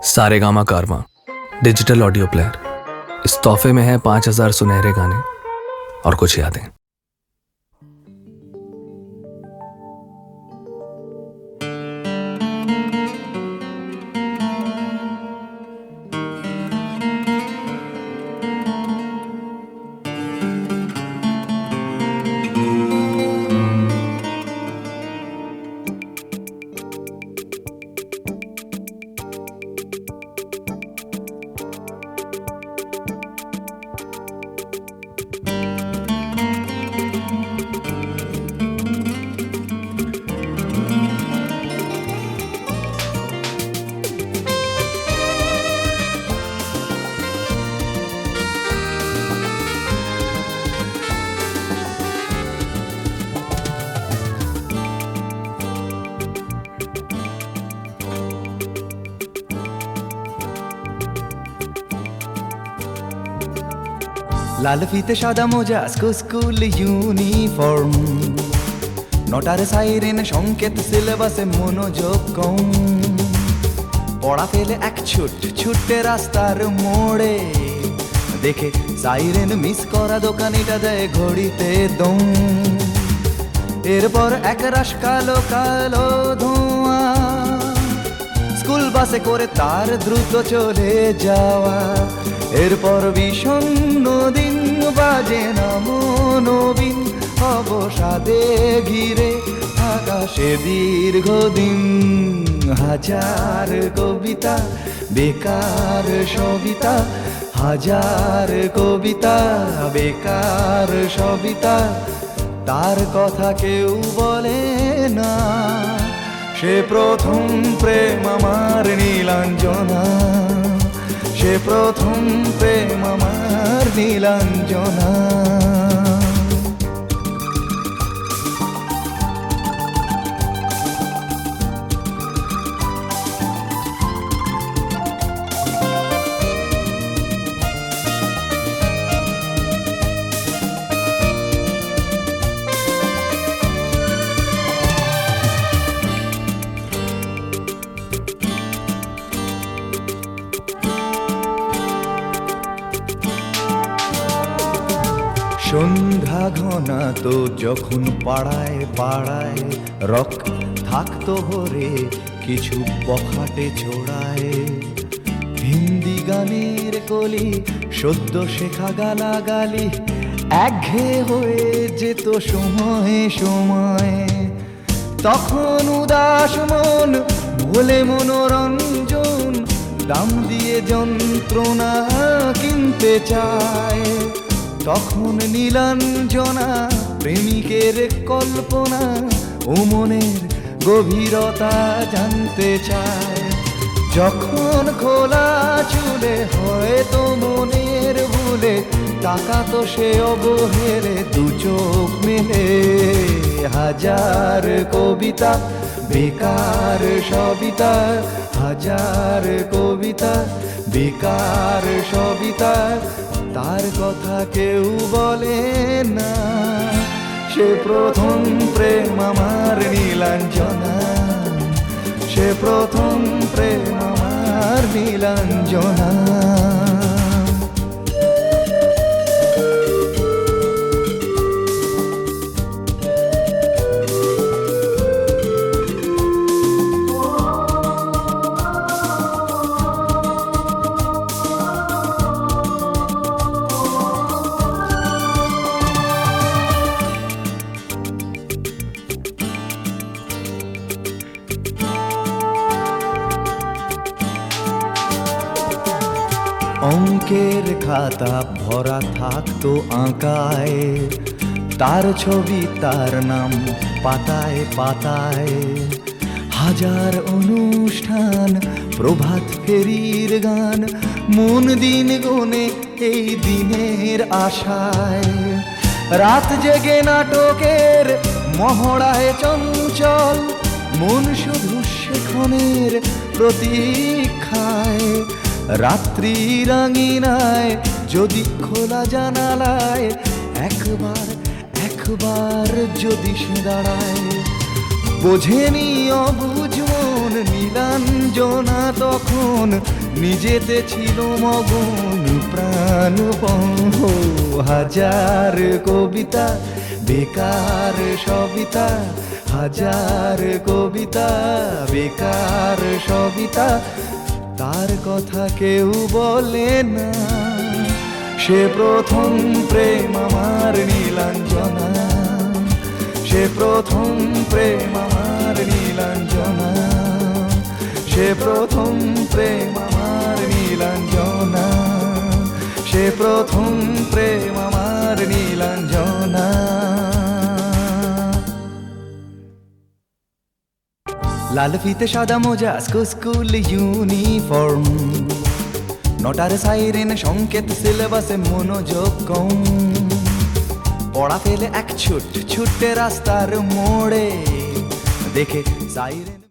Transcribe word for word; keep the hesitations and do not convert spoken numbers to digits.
सारेगामा कारवां digital audio player. इस तोहफे में है पांच हजार सुनहरे गाने और कुछ यादें। লাল ফিতে সাদা মোজা স্কুল ইউনিফর্ম, নটার সাইরেন সংকেত সিলেবাসে মনোযোগ কম। পড়া ফেলে এক ছুট ছুটে রাস্তার মোড়ে, দেখে সাইরেন মিস করা দোকানিটা দেয় ঘড়িতে দম। এরপর এক রাশ কালো কালো ধোঁয়া, স্কুল বাসে করে তার দ্রুত চলে যাওয়া। এরপর বিষণ্ণ দিন বাজে না মনোবিন, অবসাদে ঘিরে আকাশে দীর্ঘদিন। হাজার কবিতা বেকার সবিতা, হাজার কবিতা বেকার সবিতা। তার কথা কেউ বলে না, সে প্রথম প্রেম আমার নীলাঞ্জনা, সে প্রথম প্রেম আমার নীলাঞ্জনা। সন্ধ্যা ঘনা তো যখন পাড়ায় পাড়ায় রক থাকতো ভরে কিছু বখাটে ছোড়ায়। হিন্দি গানের কলি সদ্য শেখা গালাগালি একঘেয়ে হয়ে যেত সময়ে সময়ে। তখন উদাস মন ভোলে মনোরঞ্জন, দাম দিয়ে যন্ত্রণা কিনতে চায়। তখন নীলাঞ্জনা প্রেমিকের কল্পনা ও মনের গভীরতা জানতে চায়। যখন খোলা চুলে হয়তো মনের ভুলে তাকাতো সে অবহেলে দু চোখ মেলে। হাজার কবিতা বেকার সবিতা, হাজার কবিতা বেকার সবিতা। তার কথা কেউ বলে না, সে প্রথম প্রেম আমার নীলাঞ্জনা, সে প্রথম প্রেম আমার নীলাঞ্জনা। অঙ্কের খাতা ভরা থাকতো আঁকায়, তার ছবি তার নাম পাতায় পাতায়। হাজার অনুষ্ঠান প্রভাত ফেরির গান, মন দিন গুনে এই দিনের আশায়। রাত জেগে নাটকের মহড়ায় চঞ্চল, মন শুধু সেক্ষণের প্রতীক্ষায়। রাত্রি রাঙিনায় যদি খোলা জানালায় একবার একবার যদি সে দাঁড়ায়। বোঝেনি অবুঝ মন নীলাঞ্জনা তখন নিজেতে ছিল মগন প্রাণপণ। হাজার কবিতা বেকার সবিতা, হাজার কবিতা বেকার সবিতা, তার কথা কেউ বলে না। সে প্রথম প্রেম আমার নীলাঞ্জনা, সে প্রথম প্রেম আমার নীলাঞ্জনা, সে প্রথম প্রেম আমার নীলাঞ্জনা, সে প্রথম প্রেম আমার নীলাঞ্জনা। লাল ফিতে সাদা মোজা স্কুল ইউনিফর্ম, নটার সাইরেন সংকেত সিলেবাসে মনোযোগ কম। পড়া ফেলে এক ছুট ছুটে রাস্তার মোড়ে দেখে সাইরেন।